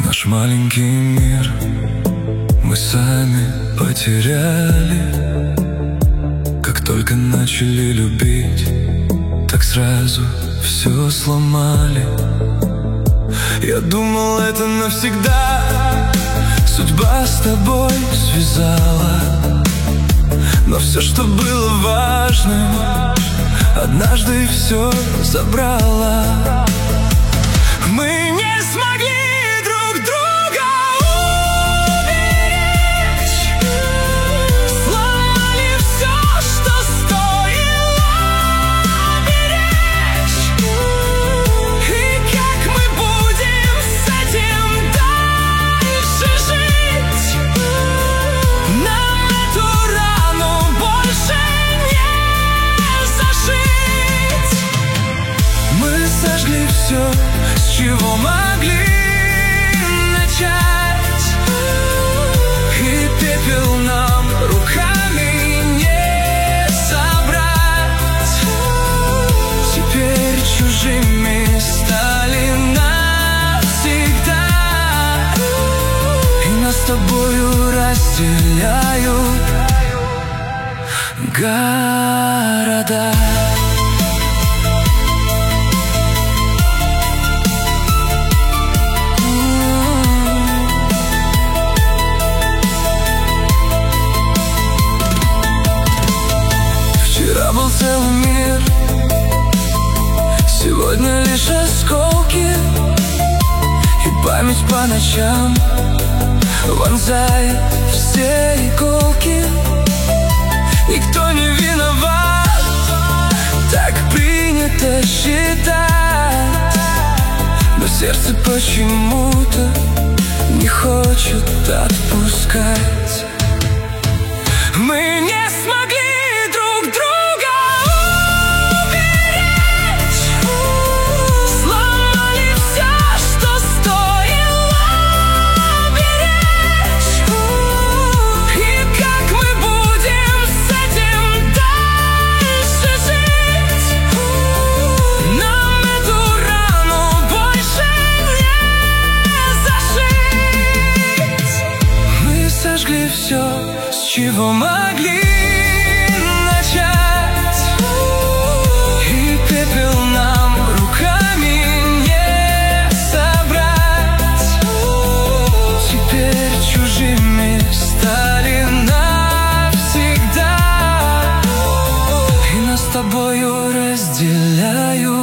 Наш маленький мир мы сами потеряли. Как только начали любить, так сразу все сломали. Я думал, это навсегда судьба с тобой связала, но все, что было важным, однажды все забрала. Мы не смогли друг друга уберечь, сломали все, что стоило беречь. И как мы будем с этим дальше жить? Нам эту рану больше не зашить. Мы сожгли все, с чего могли начать, и пепел нам руками не собрать. Теперь чужими стали навсегда, и нас с тобою разделяют города. Вчера был целый мир, сегодня лишь осколки, и память по ночам вонзает все иголки. Никто не виноват, так принято считать, но сердце почему-то не хочет отпускать. Мы не смогли друг друга уберечь, сломали все, что стоило беречь. И как мы будем с этим дальше жить? Нам эту рану больше не зашить. Мы сожгли все, с чего могли начать, и пепел нам руками не собрать. Теперь чужими стали навсегда, и нас с тобою разделяют